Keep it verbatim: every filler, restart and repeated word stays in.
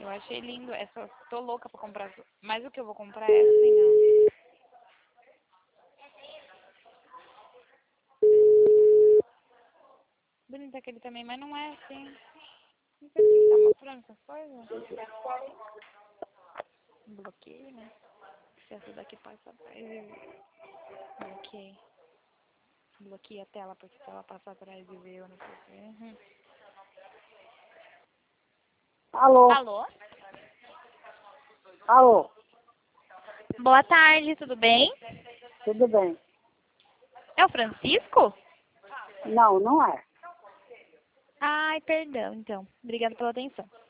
Eu achei lindo. É só, tô louca pra comprar. Mas o que eu vou comprar é assim, ó. Bonito aquele também, mas não é assim. Não sei por que tá mostrando essas coisas. Bloqueio, né? Se essa daqui passa atrás e... Bloqueei. Bloqueei a tela, porque se ela passar atrás e ver, eu não sei o que. Uhum. Alô? Alô? Alô? Boa tarde, tudo bem? Tudo bem? É o Francisco? Não, não é. Ai, perdão, então. Obrigada pela atenção.